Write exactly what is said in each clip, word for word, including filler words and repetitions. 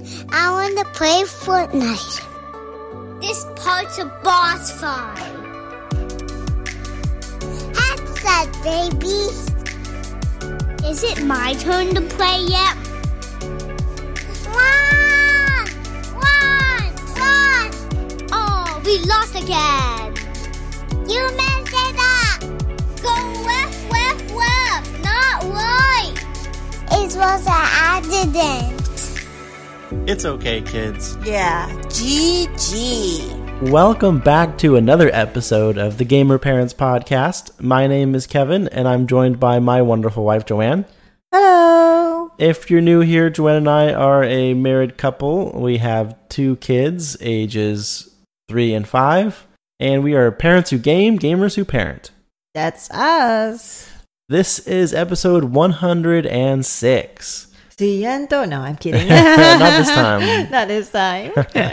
I want to play Fortnite. This part's a boss fight. Headset, baby. Is it my turn to play yet? Run! Run! Run! Oh, we lost again. You messed it up. Go left, left, left, not right. It was an accident. It's okay, kids. Yeah, G G. Welcome back to another episode of the Gamer Parents Podcast. My name is Kevin, and I'm joined by my wonderful wife, Joanne. Hello. If you're new here, Joanne and I are a married couple. We have two kids, ages three and five, and we are parents who game, gamers who parent. That's us. This is episode one hundred six. Ciento? No, I'm kidding. Not this time. Not this time.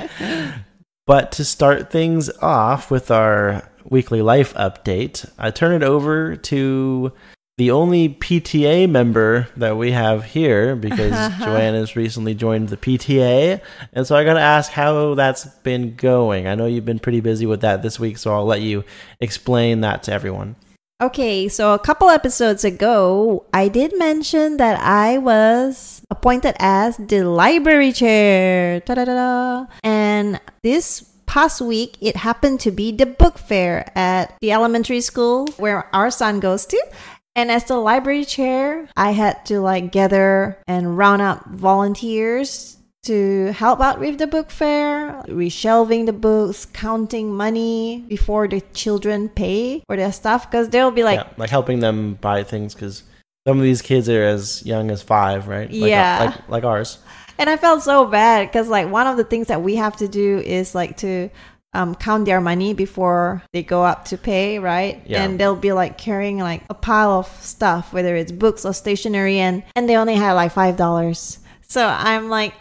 But to start things off with our weekly life update, I turn it over to the only P T A member that we have here because Joanne has recently joined the P T A. And so I got to ask how that's been going. I know you've been pretty busy with that this week, so I'll let you explain that to everyone. Okay, so a couple episodes ago, I did mention that I was appointed as the library chair. Ta-da-da-da. And this past week, it happened to be the book fair at the elementary school where our son goes to. And as the library chair, I had to like gather and round up volunteers to help out with the book fair, reshelving the books, counting money before the children pay for their stuff, because they'll be like... Yeah, like helping them buy things, because some of these kids are as young as five, right? Like, yeah. Like, like ours. And I felt so bad, because like one of the things that we have to do is like to um, count their money before they go up to pay, right? Yeah. And they'll be like carrying like a pile of stuff, whether it's books or stationery, and, and they only had like five dollars. So I'm like...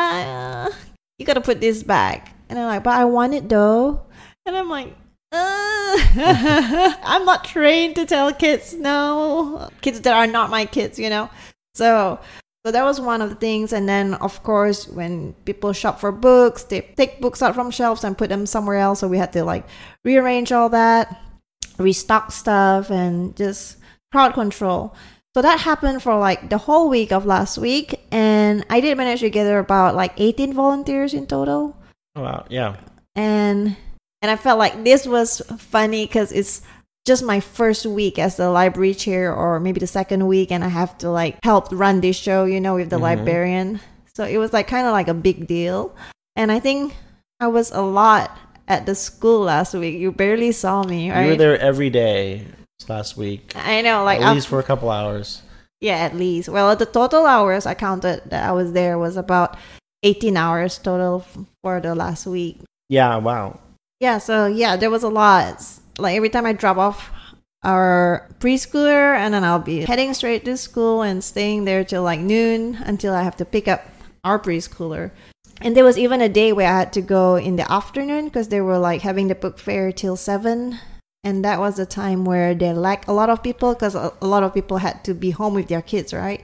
Uh, you gotta put this back. And I'm like, but I want it though. And I'm like, uh. I'm not trained to tell kids no. Kids that are not my kids, you know. So, so that was one of the things. And then, of course, when people shop for books, they take books out from shelves and put them somewhere else. So we had to like rearrange all that, restock stuff, and just crowd control. So that happened for like the whole week of last week, and I did manage to gather about like eighteen volunteers in total. Oh, wow, yeah. And and I felt like this was funny because it's just my first week as the library chair, or maybe the second week, and I have to like help run this show, you know, with the mm-hmm. librarian. So it was like kind of like a big deal. And I think I was a lot at the school last week. You barely saw me, right? You were there every day. Last week. I know, like at least for a couple hours. Yeah, at least. Well, the total hours I counted that I was there was about eighteen hours total f- for the last week. Yeah, wow. Yeah, so yeah, there was a lot. Like every time I drop off our preschooler, and then I'll be heading straight to school and staying there till like noon until I have to pick up our preschooler. And there was even a day where I had to go in the afternoon because they were like having the book fair till seven. And that was the time where they lacked a lot of people because a lot of people had to be home with their kids, right?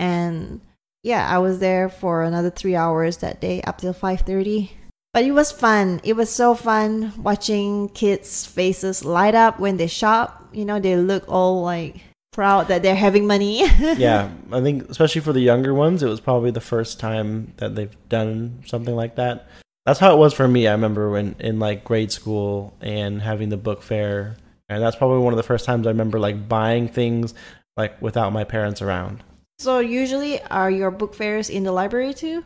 And yeah, I was there for another three hours that day up till five thirty. But it was fun. It was so fun watching kids' faces light up when they shop. You know, they look all like proud that they're having money. Yeah, I think especially for the younger ones, it was probably the first time that they've done something like that. That's how it was for me. I remember when in like grade school and having the book fair, and that's probably one of the first times I remember like buying things like without my parents around. So usually are your book fairs in the library too?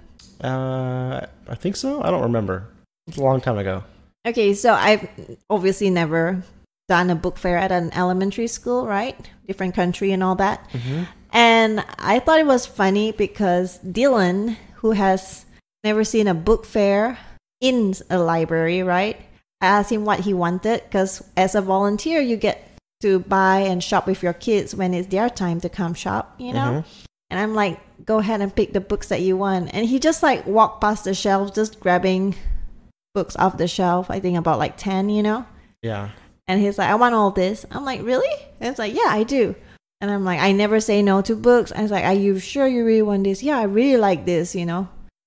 Uh, I think so. I don't remember. It's a long time ago. Okay, so I've obviously never done a book fair at an elementary school, right? Different country and all that. Mm-hmm. And I thought it was funny because Dylan, who has never seen a book fair in a library, right? I asked him what he wanted because as a volunteer, you get to buy and shop with your kids when it's their time to come shop, you know? Mm-hmm. And I'm like, go ahead and pick the books that you want. And he just like walked past the shelves, just grabbing books off the shelf. I think about like ten, you know? Yeah. And he's like, I want all this. I'm like, really? And it's like, yeah, I do. And I'm like, I never say no to books. And it's like, are you sure you really want this? Yeah, I really like this, you know?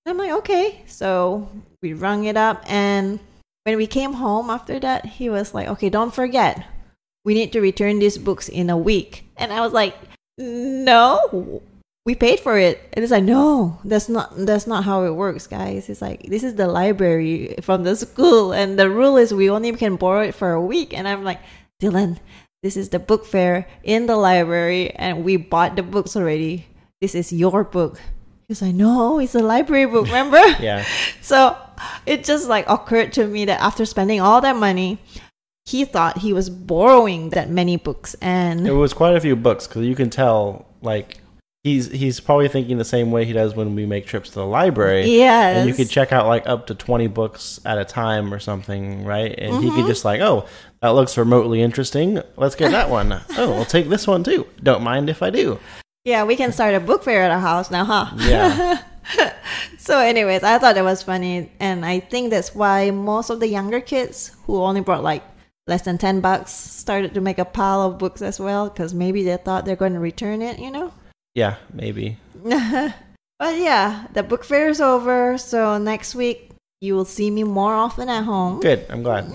I'm like, okay. So we rung it up. And when we came home after that, he was like, okay, don't forget, we need to return these books in a week. And I was like, no, we paid for it. And it's like, no, that's not that's not how it works, guys. It's like, this is the library from the school, and the rule is we only can borrow it for a week. And I'm like, Dylan, this is the book fair in the library, and we bought the books already. This is your book. He's like, no, it's a library book, remember? Yeah. So it just like occurred to me that after spending all that money, he thought he was borrowing that many books. And It was quite a few books, because you can tell, like, he's he's probably thinking the same way he does when we make trips to the library. yes. And you could check out, like, up to twenty books at a time or something, right? And he could just, like, oh, that looks remotely interesting. Let's get that one. Oh, we'll take this one, too. Don't mind if I do. Yeah, we can start a book fair at our house now, huh? Yeah. So anyways, I thought that was funny. And I think that's why most of the younger kids who only brought like less than ten bucks started to make a pile of books as well, because maybe they thought they're going to return it, you know? Yeah, maybe. But yeah, the book fair is over. So next week, you will see me more often at home. Good. I'm glad.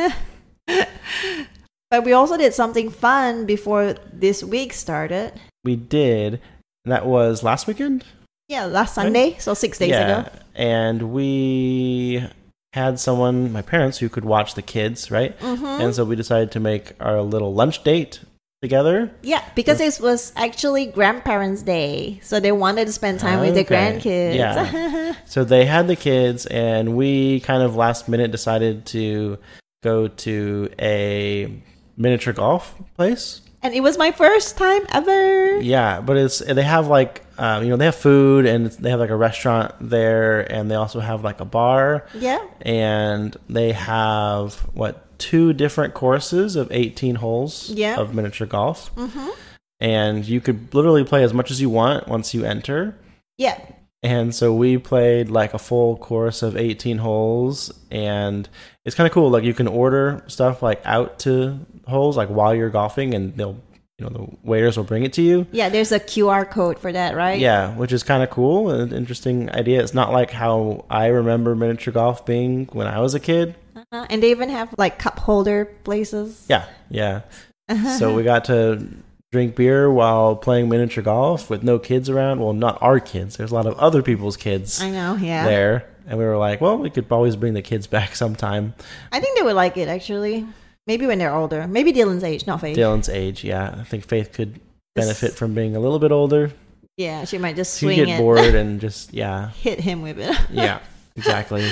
But we also did something fun before this week started. We did. And that was last weekend? Yeah, last Sunday, so six days yeah. ago. And we had someone, my parents, who could watch the kids, right? Mm-hmm. And so we decided to make our little lunch date together. Yeah, because it was actually Grandparents' Day, so they wanted to spend time with their Okay. grandkids. Yeah. So they had the kids, and we kind of last minute decided to go to a miniature golf place. And it was my first time ever. Yeah, but it's they have like um, you know they have food, and they have like a restaurant there, and they also have like a bar. Yeah. And they have what two different courses of eighteen holes Yeah. of miniature golf. Mm-hmm. And you could literally play as much as you want once you enter. Yeah. And so we played like a full course of eighteen holes, and it's kind of cool. Like you can order stuff like out to holes, like while you're golfing, and they'll, you know, the waiters will bring it to you. Yeah, there's a Q R code for that, right? Yeah, which is kind of cool, an interesting idea. It's not like how I remember miniature golf being when I was a kid. Uh-huh. And they even have like cup holder places. Yeah, yeah. So we got to drink beer while playing miniature golf with no kids around. Well, not our kids. There's a lot of other people's kids I know, yeah. there. And we were like, well, we could always bring the kids back sometime. I think they would like it, actually. Maybe when they're older. Maybe Dylan's age, not Faith. Dylan's age, yeah. I think Faith could benefit from being a little bit older. Yeah, she might just She'd swing get it. bored and just, yeah. Hit him with it. Yeah, exactly.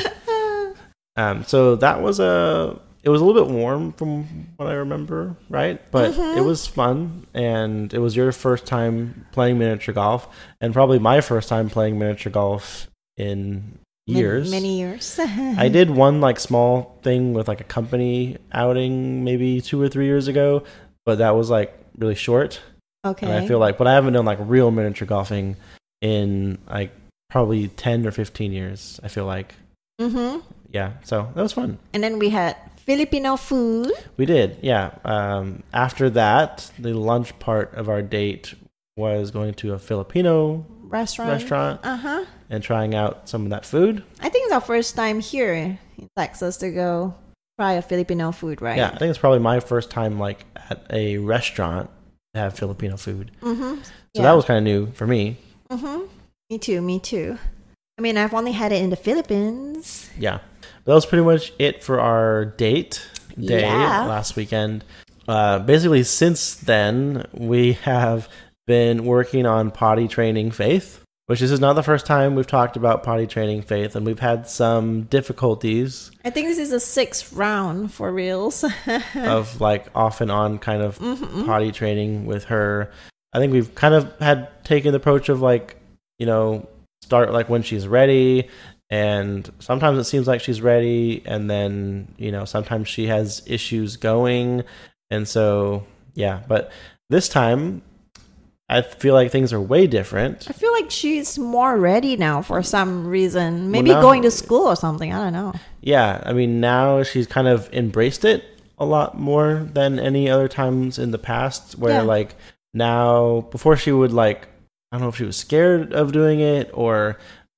Um, so that was a... It was a little bit warm from what I remember, right? But Mhm. it was fun, and it was your first time playing miniature golf, and probably my first time playing miniature golf in years. Many, many years. I did one like small thing with like a company outing maybe two or three years ago, but that was like really short. Okay. And I feel like, but I haven't done like real miniature golfing in like probably ten or fifteen years. I feel like, Mm-hmm. yeah. So that was fun. And then we had Filipino food. We did, yeah. Um, after that, the lunch part of our date was going to a Filipino Restaurant. restaurant Uh-huh. and trying out some of that food. I think it's our first time here in Texas to go try a Filipino food, right? Yeah, I think it's probably my first time like at a restaurant to have Filipino food. Mm-hmm. So that was kind of new for me. Mm-hmm. Me too, me too. I mean, I've only had it in the Philippines. Yeah. That was pretty much it for our date day Yeah. last weekend. Uh, basically, since then, we have been working on potty training Faith, which this is not the first time we've talked about potty training Faith, and we've had some difficulties I think this is the sixth round for reals. of like off and on kind of Mhm. potty training with her. I think we've kind of had taken the approach of like, you know, start like when she's ready, and sometimes it seems like she's ready, and then, you know, sometimes she has issues going, and so yeah. But this time I feel like things are way different. I feel like she's more ready now for some reason. Maybe now- going to school or something. I don't know. Yeah, I mean, now she's kind of embraced it a lot more than any other times in the past, where Yeah. like now, before she would like, I don't know if she was scared of doing it, or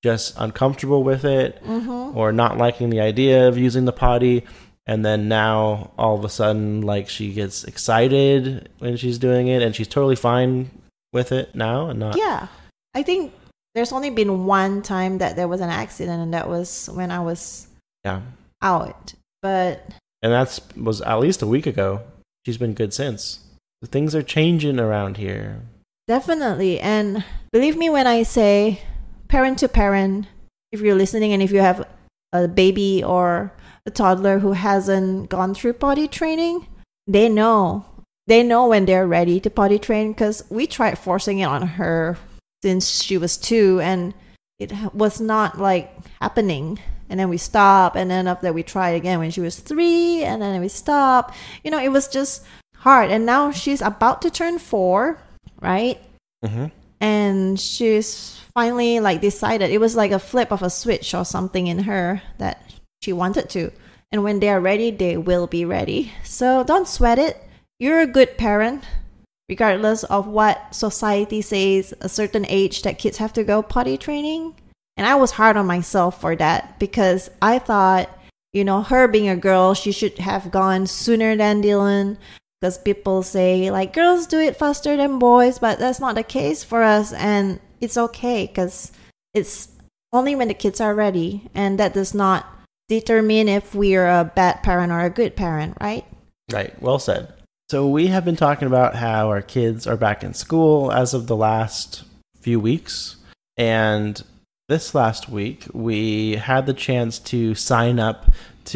just uncomfortable with it Mm-hmm. or not liking the idea of using the potty. And then now all of a sudden, like, she gets excited when she's doing it and she's totally fine with it now and not. Yeah. I think there's only been one time that there was an accident, and that was when I was Yeah. out. But And that's was at least a week ago. She's been good since. Things are changing around here. definitely. And believe me when I say, parent to parent, if you're listening and if you have a baby or a toddler who hasn't gone through potty training, they know. They know when they're ready to potty train, because we tried forcing it on her since she was two, and it ha- was not like happening. And then we stopped, and then after that we tried again when she was three, and then we stopped. You know, it was just hard. And now she's about to turn four, right? Mm-hmm. And she's finally like decided. It was like a flip of a switch or something in her that she wanted to. And when they're ready, they will be ready. So don't sweat it. You're a good parent, regardless of what society says a certain age that kids have to go potty training. And I was hard on myself for that, because I thought, you know, her being a girl, she should have gone sooner than Dylan, because people say like girls do it faster than boys, but that's not the case for us. And it's okay, because it's only when the kids are ready, and that does not determine if we're a bad parent or a good parent, right? Right. Well said. So we have been talking about how our kids are back in school as of the last few weeks. And this last week, we had the chance to sign up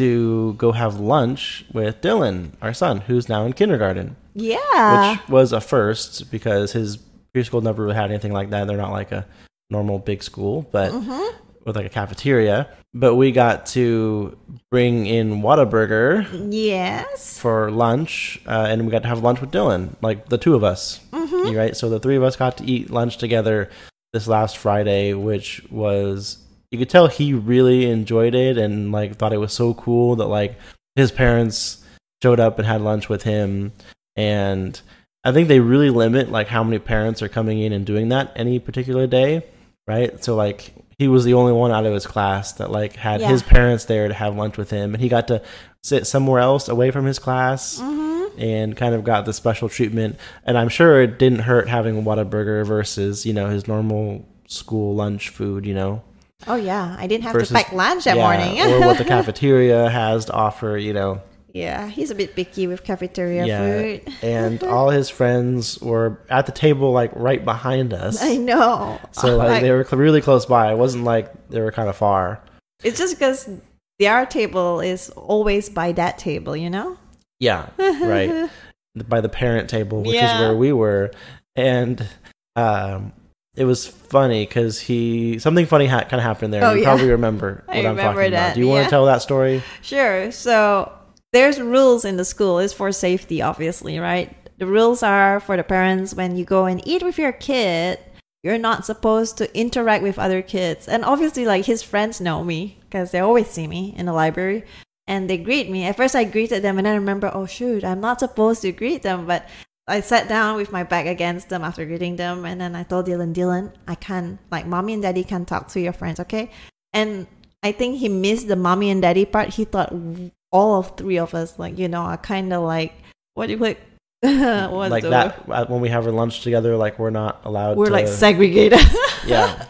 to go have lunch with Dylan, our son, who's now in kindergarten. Yeah. Which was a first, because his preschool never really had anything like that. They're not like a normal big school, but Mm-hmm. with like a cafeteria. But we got to bring in Whataburger Yes. for lunch, uh, and we got to have lunch with Dylan, like the two of us, Mm-hmm. right? So the three of us got to eat lunch together this last Friday, which was, you could tell he really enjoyed it and like thought it was so cool that like his parents showed up and had lunch with him. And I think they really limit like how many parents are coming in and doing that any particular day, right? So like he was the only one out of his class that like had Yeah. his parents there to have lunch with him, and he got to sit somewhere else away from his class. Mm-hmm. And kind of got the special treatment. And I'm sure it didn't hurt having a Whataburger versus, you know, his normal school lunch food, you know. Oh yeah, I didn't have Versus- to pack lunch that yeah, morning. or what the cafeteria has to offer, you know. Yeah, he's a bit picky with cafeteria Yeah. food. And all his friends were at the table, like, right behind us. I know. So, like, Like, they were cl- really close by. It wasn't like they were kind of far. it's just because the our table is always by that table, you know? Yeah, right. By the parent table, which Yeah. is where we were. And um, it was funny because he something funny ha- kind of happened there. Oh, you yeah. probably remember I what I'm remember talking that, about. Do you want yeah. to tell that story? Sure. So there's rules in the school. It's for safety, obviously, right? The rules are for the parents: when you go and eat with your kid, you're not supposed to interact with other kids. And obviously, like, his friends know me because they always see me in the library. And they greet me. At first, I greeted them, and then I remember, oh shoot, I'm not supposed to greet them. But I sat down with my back against them after greeting them, and then I told Dylan, Dylan, I can't, like, mommy and daddy can't talk to your friends, okay? And I think he missed the mommy and daddy part. He thought all of three of us, like, you know, are kind of like, what do you like? What's Like the that uh, when we have our lunch together, like we're not allowed We're to. like segregated. Yeah.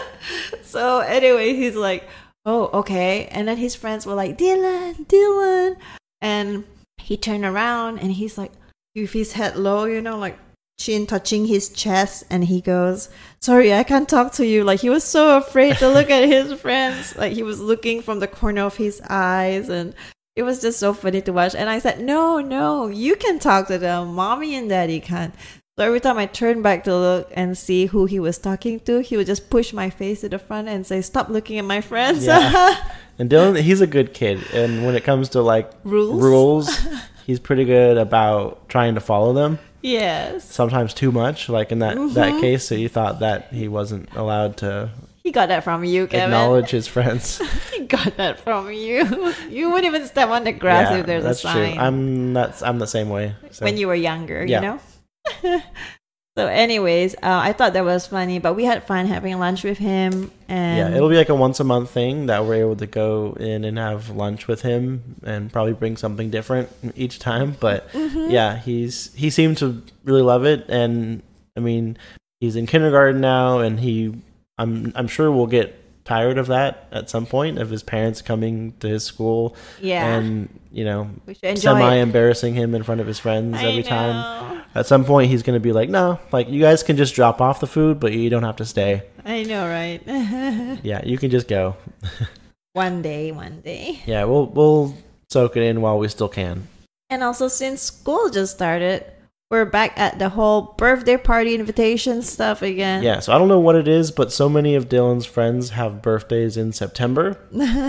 So anyway, he's like, oh, okay. And then his friends were like, Dylan, Dylan. And he turned around and he's like, with his head low, you know, like chin touching his chest. And he goes, sorry, I can't talk to you. Like, he was so afraid to look at his friends. Like, he was looking from the corner of his eyes. And it was just so funny to watch. And I said, no, no, you can talk to them. Mommy and daddy can't. So every time I turned back to look and see who he was talking to, he would just push my face to the front and say, stop looking at my friends. Yeah. And Dylan, he's a good kid. And when it comes to like Rules? rules, he's pretty good about trying to follow them. Yes. Sometimes too much, like in that, Mhm. that case. So you thought that he wasn't allowed to He got that from you, Kevin. acknowledge his friends. He got that from you. You wouldn't even step on the grass if there's a that's sign. true. I'm not. I'm the same way. So. When you were younger, Yeah. you know? So, anyways, uh, I thought that was funny, but we had fun having lunch with him. And Yeah, it'll be like a once a month thing that we're able to go in and have lunch with him and probably bring something different each time. But Mm-hmm. yeah, he's he seemed to really love it, and I mean, he's in kindergarten now, and he I'm I'm sure we'll get tired of that at some point, of his parents coming to his school yeah, and you know we should enjoy semi it. embarrassing him in front of his friends I every know. time. At some point, he's going to be like, no, like, you guys can just drop off the food, but you don't have to stay. I know, right? Yeah, you can just go. One day, one day. Yeah, we'll we'll soak it in while we still can. And also, since school just started, we're back at the whole birthday party invitation stuff again. Yeah, so I don't know what it is, but so many of Dylan's friends have birthdays in September.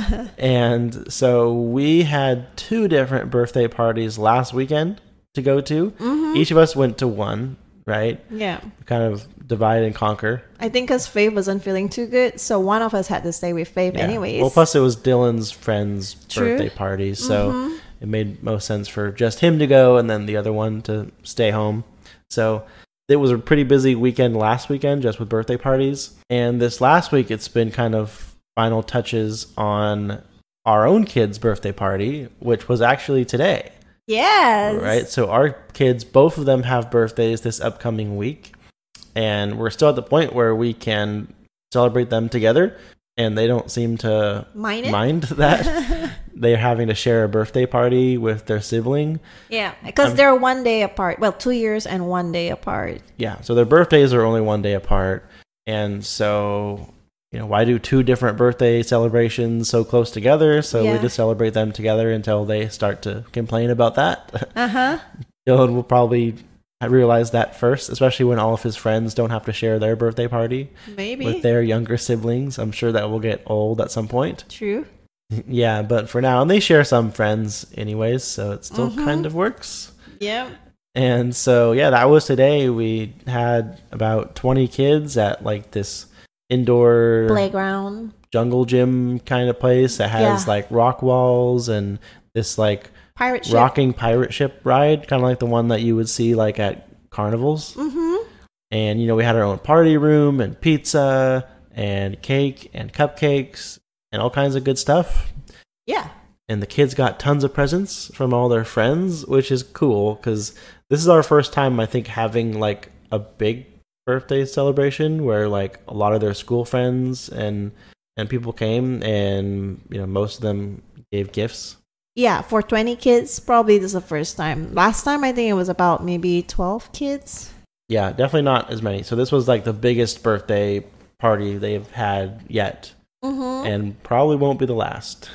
And so we had two different birthday parties last weekend to go to. Mm-hmm. Each of us went to one, right? Yeah. Kind of divide and conquer. I think because Faith wasn't feeling too good, so one of us had to stay with Faith Yeah. anyways. Well, plus it was Dylan's friend's True. birthday party, so Mhm. it made most sense for just him to go and then the other one to stay home. So it was a pretty busy weekend last weekend just with birthday parties. And this last week, it's been kind of final touches on our own kid's birthday party, which was actually today. Yes. Right? So our kids, both of them have birthdays this upcoming week. And we're still at the point where we can celebrate them together. And they don't seem to Mind it? mind that they're having to share a birthday party with their sibling. Yeah, because Um, they're one day apart. Well, two years and one day apart. Yeah, so their birthdays are only one day apart. And so, you know, why do two different birthday celebrations so close together? So we Yeah. just celebrate them together until they start to complain about that. Uh huh. Dylan will probably realize that first, especially when all of his friends don't have to share their birthday party Maybe. with their younger siblings. I'm sure that will get old at some point. True. Yeah, but for now, and they share some friends anyways, so it still Mhm. kind of works. Yep. And so, yeah, that was today. We had about twenty kids at like this indoor Playground. jungle gym kind of place that has Yeah. like rock walls and this like Pirate ship. rocking pirate ship ride, kind of like the one that you would see like at carnivals. Mm-hmm. And, you know, we had our own party room and pizza and cake and cupcakes and all kinds of good stuff. Yeah. And the kids got tons of presents from all their friends, which is cool because this is our first time, I think, having like a big birthday celebration where like a lot of their school friends and and people came, and you know most of them gave gifts. Yeah, for twenty kids, probably this is the first time. Last time, I think it was about maybe twelve kids. Yeah, definitely not as many. So this was like the biggest birthday party they've had yet, Mm-hmm. and probably won't be the last.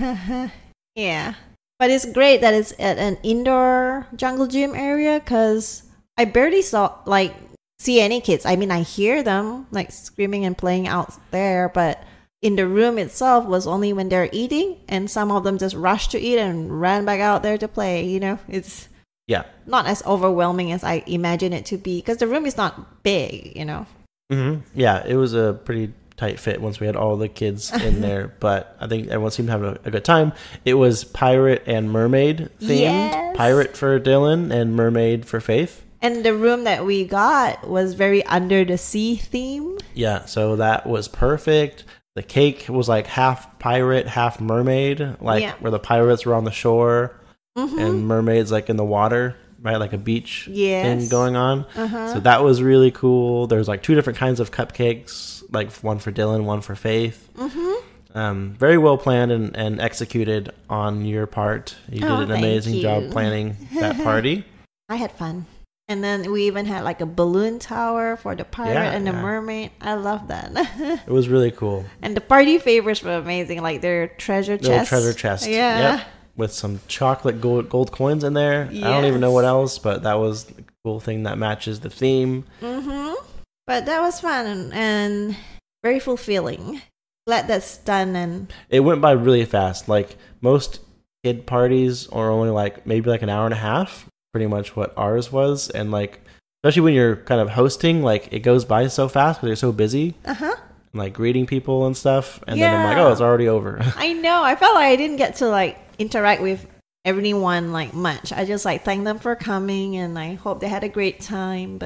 Yeah. But it's great that it's at an indoor jungle gym area because I barely saw, like, see any kids. I mean, I hear them, like, screaming and playing out there, but in the room itself was only when they're eating, and some of them just rushed to eat and ran back out there to play, you know? It's Yeah. not as overwhelming as I imagine it to be because the room is not big, you know? Mm-hmm. Yeah, it was a pretty tight fit once we had all the kids in there, but I think everyone seemed to have a, a good time. It was pirate and mermaid themed. Yes. Pirate for Dylan and mermaid for Faith. And the room that we got was very under the sea theme. Yeah, so that was perfect. The cake was like half pirate, half mermaid, like Yeah. where the pirates were on the shore Mm-hmm. and mermaids like in the water, right? Like a beach Yes. thing going on. Uh-huh. So that was really cool. There's like two different kinds of cupcakes, like one for Dylan, one for Faith. Mm-hmm. Um, very well planned and, and executed on your part. You did Oh, an thank amazing you. job planning that party. I had fun. And then we even had like a balloon tower for the pirate Yeah, and the yeah. mermaid. I love that. It was really cool. And the party favors were amazing, like their treasure Little chest. treasure chest. Yeah. Yep. With some chocolate gold, gold coins in there. I don't even know Yes. what else, but that was the cool thing that matches the theme. Mm-hmm. But that was fun and, and very fulfilling. Glad that's done. And It went by really fast. Like most kid parties are only like maybe like an hour and a half, pretty much what ours was. And like, especially when you're kind of hosting, like it goes by so fast because you're so busy. uh-huh. And, like greeting people and stuff. And then I'm like, Yeah. oh, it's already over. I know. I felt like I didn't get to like interact with everyone like much. I just like thank them for coming and I hope they had a great time. But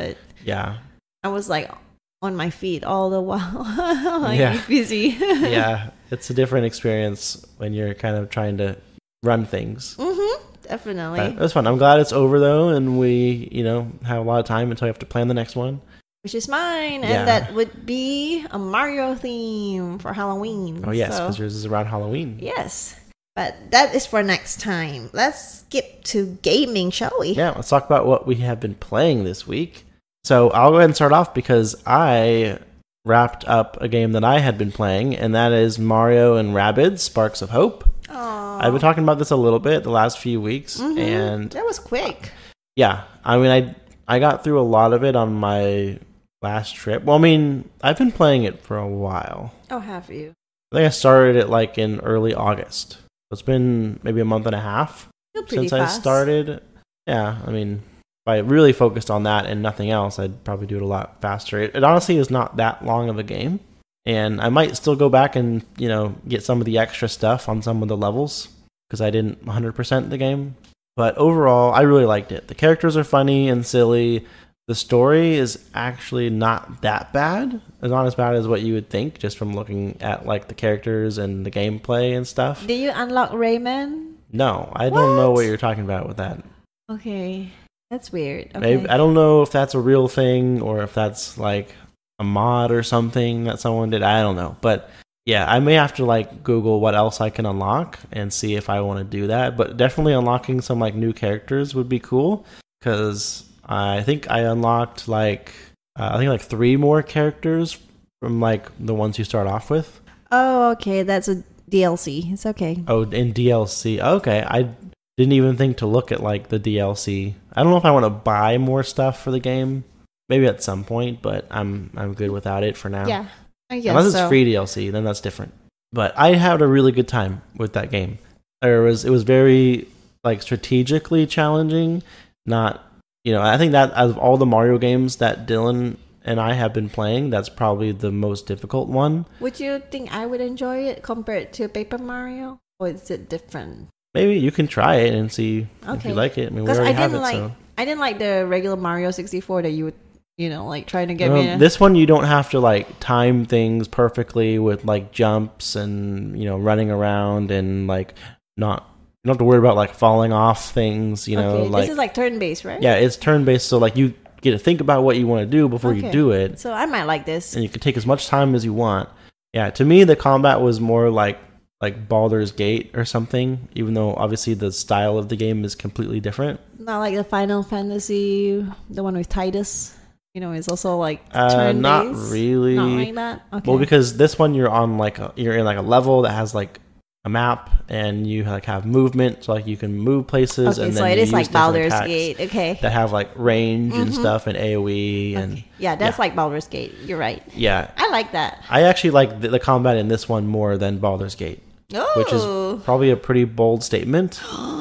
Yeah. I was like on my feet all the while, like Yeah. busy. Yeah, it's a different experience when you're kind of trying to run things. Mm-hmm. Definitely. But it was fun. I'm glad it's over though, and we, you know, have a lot of time until we have to plan the next one. Which is mine, Yeah. and that would be a Mario theme for Halloween. Oh yes, So- because yours is around Halloween. Yes. But that is for next time. Let's skip to gaming, shall we? Yeah, let's talk about what we have been playing this week. So I'll go ahead and start off because I wrapped up a game that I had been playing, and that is Mario and Rabbids Sparks of Hope. Aww. I've been talking about this a little bit the last few weeks, Mhm. and That was quick. yeah, I mean, I I got through a lot of it on my last trip. Well, I mean, I've been playing it for a while. Oh, have you? I think I started it like in early August. It's been maybe a month and a half Still pretty since fast. I started. Yeah, I mean, if I really focused on that and nothing else, I'd probably do it a lot faster. It, it honestly is not that long of a game, and I might still go back and, you know, get some of the extra stuff on some of the levels because I didn't one hundred percent the game. But overall, I really liked it. The characters are funny and silly. The story is actually not that bad. It's not as bad as what you would think just from looking at like the characters and the gameplay and stuff. Did you unlock Rayman? No, I don't know What? what you're talking about with that. Okay. That's weird. Okay. Maybe I don't know if that's a real thing or if that's like a mod or something that someone did. I don't know. But yeah, I may have to like Google what else I can unlock and see if I want to do that. But definitely unlocking some like new characters would be cool because I think I unlocked like uh, I think like three more characters from like the ones you start off with. Oh, okay. That's a D L C. It's okay. Oh, in D L C. Okay, I didn't even think to look at like the D L C. I don't know if I want to buy more stuff for the game. Maybe at some point, but I'm I'm good without it for now. Yeah. I guess Unless it's so. free D L C, then that's different. But I had a really good time with that game. There was it was very like strategically challenging. Not you know I think that out of all the Mario games that Dylan and I have been playing, that's probably the most difficult one. Would you think I would enjoy it compared to Paper Mario? Or is it different? Maybe you can try it and see if Okay. you like it. I mean, we Because already I have didn't it, like so. I didn't like the regular Mario sixty-four that you would, you know, like trying to get Well, me. To- this one you don't have to like time things perfectly with like jumps and you know running around and like not you don't have to worry about like falling off things. You know, okay, like this is like turn-based, right? yeah, it's turn based, so like you get to think about what you want to do before you Okay. do it, So I might like this. and you can take as much time as you want. Yeah, to me the combat was more like like Baldur's Gate or something, even though obviously the style of the game is completely different. Not like the Final Fantasy, the one with Titus. You know, it's also like Uh, turn-based. not really. Not like that. Okay. Well, because this one you're on like a, you're in like a level that has like a map and you like have movement, so like you can move places. okay, and so then it you is use like different Baldur's attacks Gate. Okay. that have like range and Mhm. stuff and AoE and Okay. Yeah, that's yeah. like Baldur's Gate. You're right. yeah. I like that. I actually like the, the combat in this one more than Baldur's Gate, Oh. which is probably a pretty bold statement.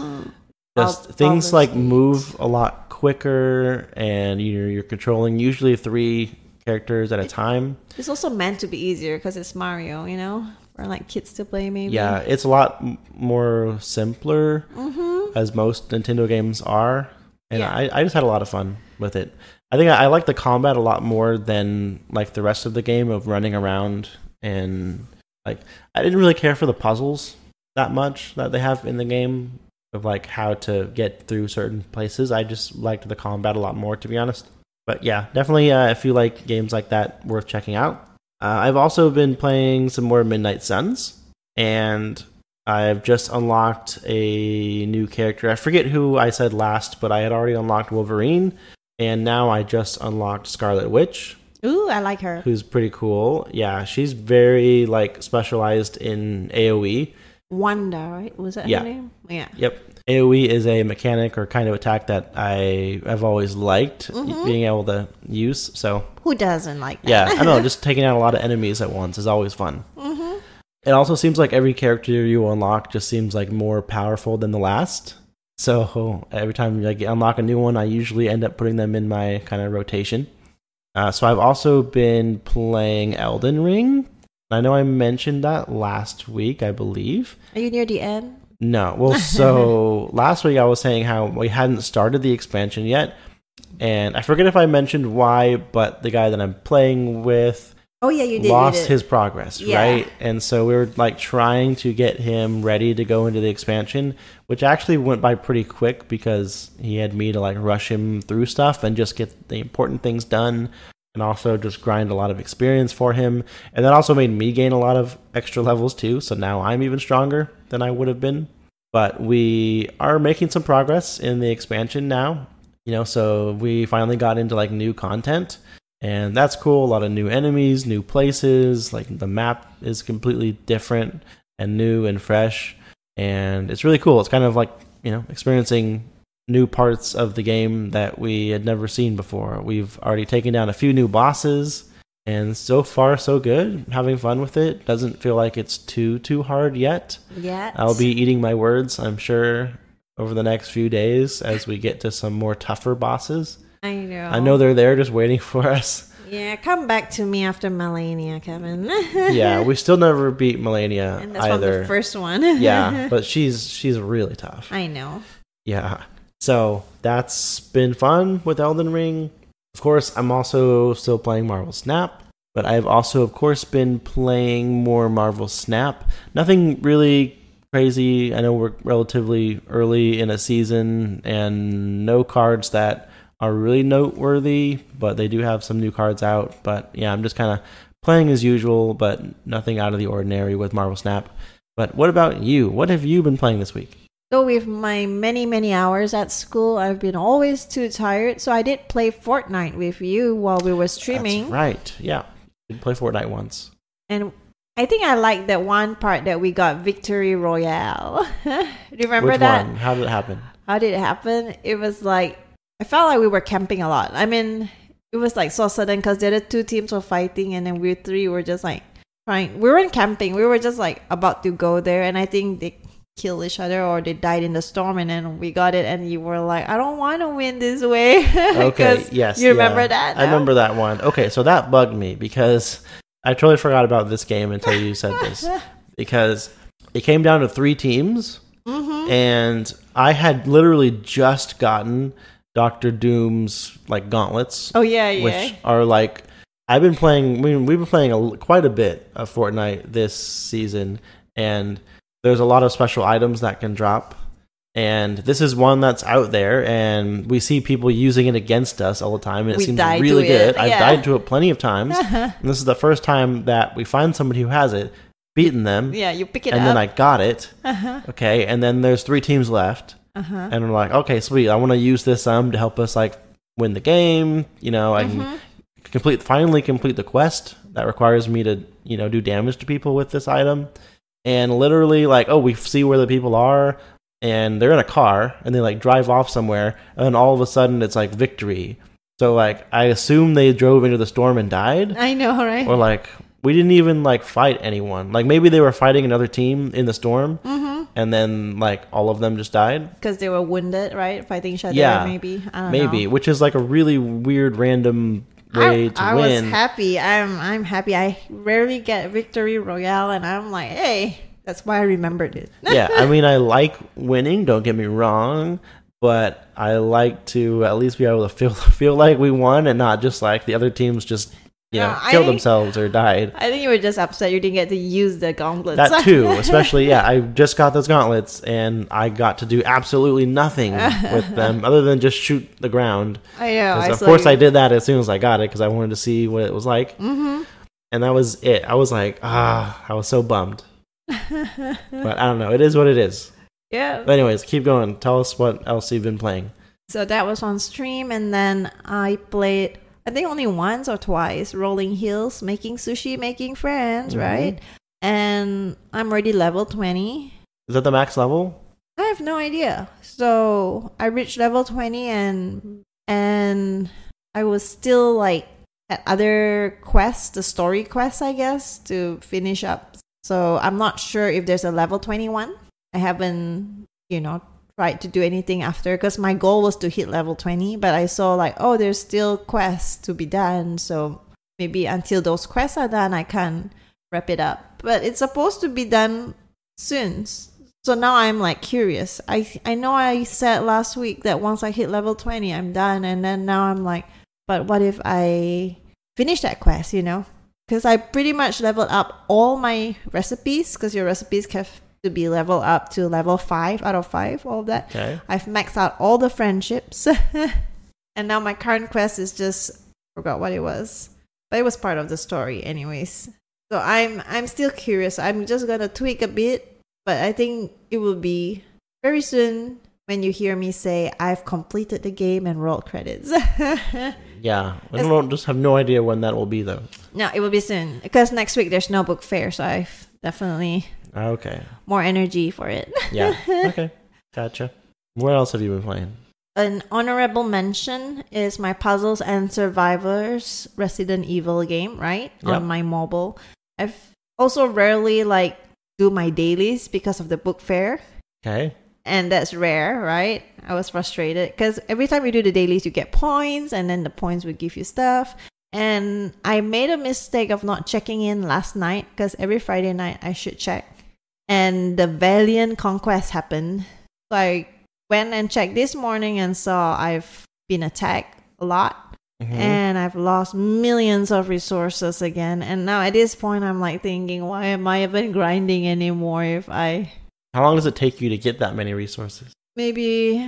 Just Bal- things Baldur's like Gate. move a lot quicker, and you're you're controlling usually three characters at a time. It's also meant to be easier because it's Mario, you know, for like kids to play. Maybe. Yeah, it's a lot m- more simpler, Mm-hmm. as most Nintendo games are, and Yeah. I, I just had a lot of fun with it. I think I, I like the combat a lot more than like the rest of the game of running around, and like I didn't really care for the puzzles that much that they have in the game of like how to get through certain places. I just liked the combat a lot more, to be honest. But yeah, definitely uh, if you like games like that, worth checking out. Uh, I've also been playing some more Midnight Suns, and I've just unlocked a new character. I forget who I said last, but I had already unlocked Wolverine, and now I just unlocked Scarlet Witch, Ooh, I like her. who's pretty cool. Yeah, she's very like specialized in AoE. Wanda, right? Was that Yeah. her name? Yeah. Yep. AoE is a mechanic or kind of attack that I have always liked Mhm. being able to use. So Who doesn't like that? yeah, I don't know, just taking out a lot of enemies at once is always fun. Mm-hmm. It also seems like every character you unlock just seems like more powerful than the last. So every time I unlock a new one, I usually end up putting them in my kind of rotation. Uh, so I've also been playing Elden Ring. I know I mentioned that last week, I believe. Are you near the end? No. Well, so last week I was saying how we hadn't started the expansion yet, And I forget if I mentioned why, but the guy that I'm playing with Oh yeah, you did. lost you did. his progress, Yeah. right? And so we were like trying to get him ready to go into the expansion, which actually went by pretty quick because he had me to like rush him through stuff and just get the important things done, and also just grind a lot of experience for him. And that also made me gain a lot of extra levels too, so now I'm even stronger than I would have been. But we are making some progress in the expansion now, you know, so we finally got into like new content. And that's cool. A lot of new enemies, new places. Like the map is completely different and new and fresh. And it's really cool. It's kind of like, you know, experiencing new parts of the game that we had never seen before. We've already taken down a few new bosses. And so far, so good. Having fun with it. Doesn't feel like it's too, too hard yet. Yet. I'll be eating my words, I'm sure, over the next few days as we get to some more tougher bosses. I know. I know they're there just waiting for us. Yeah, come back to me after Melania, Kevin. Yeah, we still never beat Melania And that's either. from the first one. Yeah, but she's she's really tough. I know. Yeah. So that's been fun with Elden Ring. Of course, I'm also still playing Marvel Snap, but I've also, of course, been playing more Marvel Snap. Nothing really crazy. I know we're relatively early in a season and no cards that are really noteworthy, but they do have some new cards out. But yeah, I'm just kind of playing as usual, but nothing out of the ordinary with Marvel Snap. But what about you? What have you been playing this week? So with my many, many hours at school, I've been always too tired. So I did play Fortnite with you while we were streaming. That's right. Yeah. We did play Fortnite once. And I think I liked that one part that we got Victory Royale. Do you remember Which that? one? How did it happen? How did it happen? It was like, I felt like we were camping a lot. I mean, it was like so sudden because the other two teams were fighting and then we three were just like trying. We weren't camping. We were just like about to go there. And I think they killed each other or they died in the storm. And then we got it. And you were like, I don't want to win this way. Okay, yes. You remember yeah. that? I now? remember that one. Okay, so that bugged me because I totally forgot about this game until you said this. Because it came down to three teams. Mm-hmm. And I had literally just gotten Doctor Doom's like gauntlets. Oh, yeah, yeah. Which are like, I've been playing, we, we've been playing a, quite a bit of Fortnite this season, and there's a lot of special items that can drop. And this is one that's out there, and we see people using it against us all the time, and it We seems died really to it, good. I've yeah. died to it plenty of times, and this is the first time that we find somebody who has it, beaten them, Yeah, you pick it and up. then I got it. Uh-huh. Okay, and then there's three teams left. Uh-huh. And we're like, okay, sweet. I want to use this um to help us like win the game. You know, I Mm-hmm. can complete finally complete the quest that requires me to you know do damage to people with this item. And literally, like, oh, we see where the people are, and they're in a car, and they like drive off somewhere, and then all of a sudden it's like victory. So like, I assume they drove into the storm and died, I know, right? or like we didn't even like fight anyone. Like maybe they were fighting another team in the storm. Mm-hmm. And then, like, all of them just died? Because they were wounded, right? Fighting each other, Yeah, maybe. I don't Maybe, know. which is, like, a really weird, random way I, to I win. was happy. I'm I'm happy. I rarely get Victory Royale, and I'm like, hey, that's why I remembered it. Yeah, I mean, I like winning, don't get me wrong, but I like to at least be able to feel feel like we won and not just, like, the other teams just, you know, No, I killed think- themselves or died. I think you were just upset you didn't get to use the gauntlets. That too, especially, yeah, I just got those gauntlets, and I got to do absolutely nothing with them other than just shoot the ground. I know. 'Cause I of saw course, you. I did that as soon as I got it because I wanted to see what it was like. Mm-hmm. And that was it. I was like, ah, I was so bummed. But I don't know. It is what it is. Yeah. But anyways, keep going. Tell us what else you've been playing. So that was on stream, and then I played, I think only once or twice, Rolling Hills, making sushi, making friends, Mhm. right? And I'm already level twenty. Is that the max level? I have no idea. So I reached level twenty, and and I was still like at other quests, the story quests, I guess, to finish up. So I'm not sure if there's a level twenty-one. I haven't, you know, tried to do anything after because my goal was to hit level twenty, but I saw like, oh, there's still quests to be done. So maybe until those quests are done, I can wrap it up. But it's supposed to be done soon. So now I'm like curious. I I know I said last week that once I hit level twenty, I'm done. And then now I'm like, but what if I finish that quest, you know? Because I pretty much leveled up all my recipes, because your recipes have to be leveled up to level five out of five, all of that. Okay. I've maxed out all the friendships. And now my current quest is just, forgot what it was. But it was part of the story anyways. So I'm I'm still curious. I'm just going to tweak a bit. But I think it will be very soon when you hear me say I've completed the game and rolled credits. Yeah, I don't just have no idea when that will be though. No, it will be soon because next week there's no book fair, so I've definitely Okay. more energy for it. Yeah. Okay. Gotcha. What else have you been playing? An honorable mention is my Puzzles and Survivors Resident Evil game, right? Yep. On my mobile. I've also rarely like do my dailies because of the book fair. Okay. And that's rare, right? I was frustrated because every time you do the dailies, you get points, and then the points will give you stuff. And I made a mistake of not checking in last night because every Friday night I should check. And the Valiant Conquest happened. So I went and checked this morning and saw I've been attacked a lot. Mm-hmm. And I've lost millions of resources again. And now at this point, I'm like thinking, why am I even grinding anymore if I... How long does it take you to get that many resources? Maybe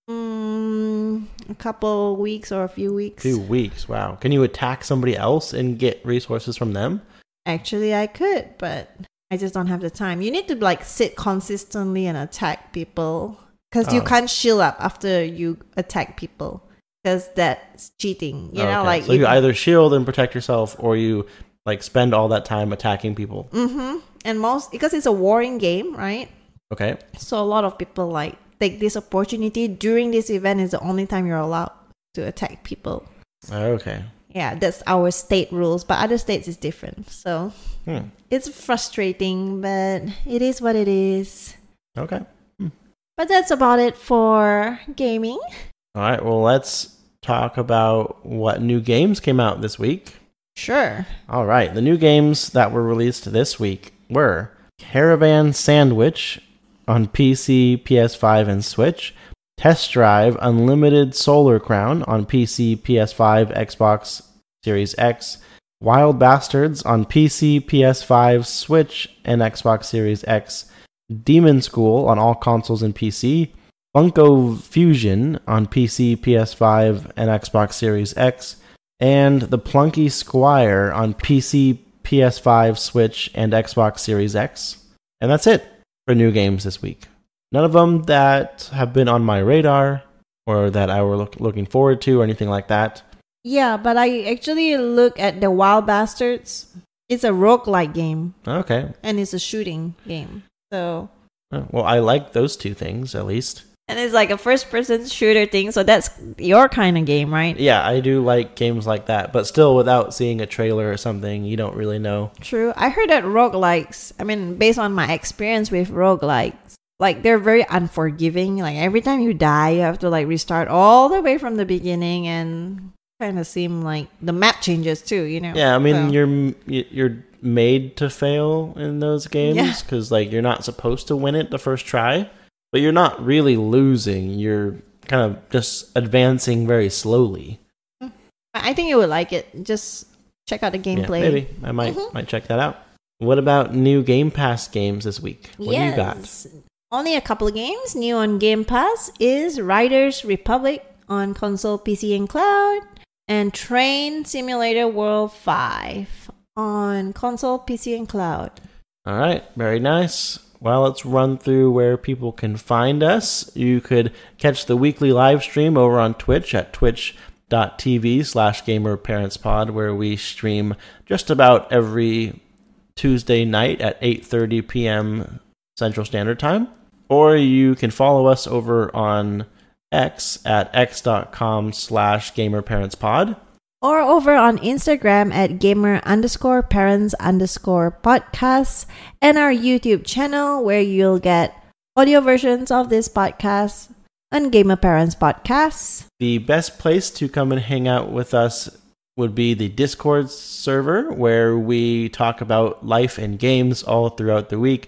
um, a couple weeks or a few weeks. Two weeks, wow. Can you attack somebody else and get resources from them? Actually, I could, but I just don't have the time. You need to like sit consistently and attack people. Because oh. you can't shield up after you attack people. Because that's cheating, you know, okay. like so you either shield and protect yourself, or you like spend all that time attacking people. Mm-hmm. And most because it's a warring game, right? Okay. So a lot of people like take this opportunity during this event is the only time you're allowed to attack people. Okay. Yeah, that's our state rules, but other states is different. So hmm. it's frustrating, but it is what it is. Okay. Hmm. But that's about it for gaming. All right, well, let's talk about what new games came out this week. Sure. All right, the new games that were released this week were Caravan Sandwich on P C, P S five, and Switch, Test Drive Unlimited Solar Crown on P C, P S five, Xbox Series X, Wild Bastards on P C, P S five, Switch, and Xbox Series X, Demon School on all consoles and P C, Funko Fusion on P C, P S five, and Xbox Series X, and The Plunky Squire on P C, P S five, Switch, and Xbox Series X. And that's it for new games this week. None of them that have been on my radar or that I were look, looking forward to or anything like that. Yeah, but I actually look at the Wild Bastards. It's a roguelike game. Okay. And it's a shooting game. So... Well, I like those two things, at least. And it's like a first-person shooter thing, so that's your kind of game, right? Yeah, I do like games like that, but still without seeing a trailer or something, you don't really know. True. I heard that roguelikes, I mean, based on my experience with roguelikes, like, they're very unforgiving. Like, every time you die, you have to, like, restart all the way from the beginning, and kind of seem like the map changes, too, you know? Yeah, I mean, so. you're you're made to fail in those games, because, yeah. like, you're not supposed to win it the first try. But you're not really losing. You're kind of just advancing very slowly. I think you would like it. Just check out the gameplay. Yeah, maybe. I might mm-hmm. might check that out. What about new Game Pass games this week? What yes. do you got? Only a couple of games. New on Game Pass is Riders Republic on console, P C, and cloud. And Train Simulator World five on console, P C, and cloud. All right. Very nice. Well, let's run through where people can find us. You could catch the weekly live stream over on Twitch at twitch.tv slash gamerparentspod, where we stream just about every Tuesday night at eight thirty p.m. Central Standard Time. Or you can follow us over on X at x.com slash gamerparentspod. Or over on Instagram at gamer underscore parents underscore podcasts, and our YouTube channel where you'll get audio versions of this podcast on Gamer Parents Podcasts. The best place to come and hang out with us would be the Discord server, where we talk about life and games all throughout the week.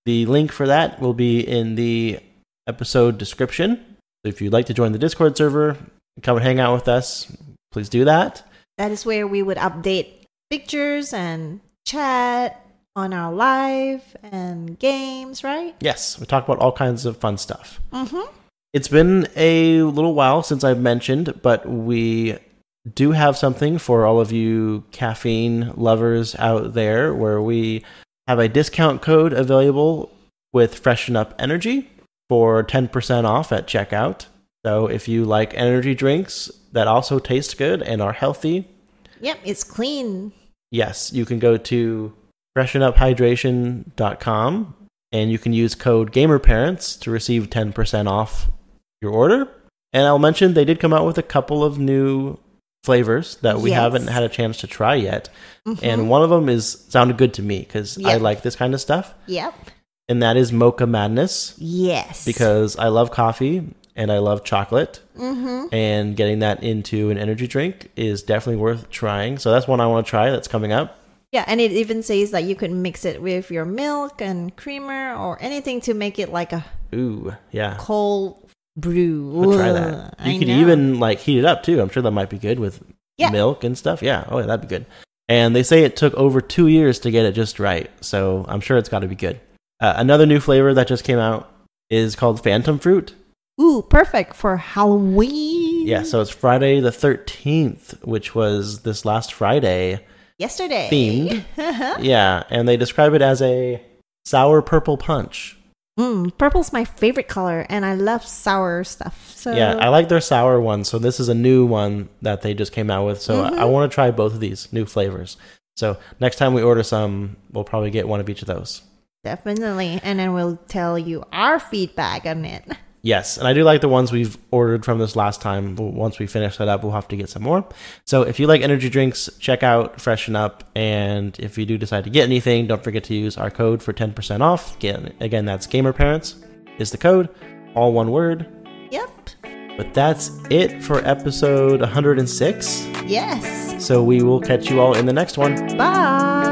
The link for that will be in the episode description. So if you'd like to join the Discord server, come and hang out with us, please do that. That is where we would update pictures and chat on our live and games, right? Yes, we talk about all kinds of fun stuff. Mm-hmm. It's been a little while since I've mentioned, but we do have something for all of you caffeine lovers out there where we have a discount code available with Freshen Up Energy for ten percent off at checkout. So if you like energy drinks that also taste good and are healthy, yep, it's clean. Yes, you can go to freshen up hydration dot com and you can use code GamerParents to receive ten percent off your order. And I'll mention they did come out with a couple of new flavors that we yes. haven't had a chance to try yet. Mm-hmm. And one of them is sounded good to me because yep. I like this kind of stuff. Yep. And that is Mocha Madness. Yes. Because I love coffee and I love chocolate. Mm-hmm. And getting that into an energy drink is definitely worth trying. So that's one I want to try that's coming up. Yeah, and it even says that you can mix it with your milk and creamer or anything to make it like a Ooh, yeah. cold brew. I'll try that. You I could know. even like heat it up too. I'm sure that might be good with Yeah. milk and stuff. Yeah. Oh, yeah, that'd be good. And they say it took over two years to get it just right. So I'm sure it's got to be good. Uh, another new flavor that just came out is called Phantom Fruit. Ooh, perfect for Halloween. Yeah. So it's Friday the thirteenth, which was this last Friday. Yesterday. Themed. Yeah. And they describe it as a sour purple punch. Mm, purple's my favorite color, and I love sour stuff. So Yeah, I like their sour one. So this is a new one that they just came out with. So Mm-hmm. I, I want to try both of these new flavors. So next time we order some, we'll probably get one of each of those. definitely, and then we'll tell you our feedback on it. Yes, and I do like the ones we've ordered from this last time. Once we finish that up, we'll have to get some more. So if you like energy drinks, check out Freshen Up. And if you do decide to get anything, don't forget to use our code for ten percent off. Again, again that's GamerParents is the code. All one word. Yep. But that's it for episode one hundred six. Yes. So we will catch you all in the next one. Bye.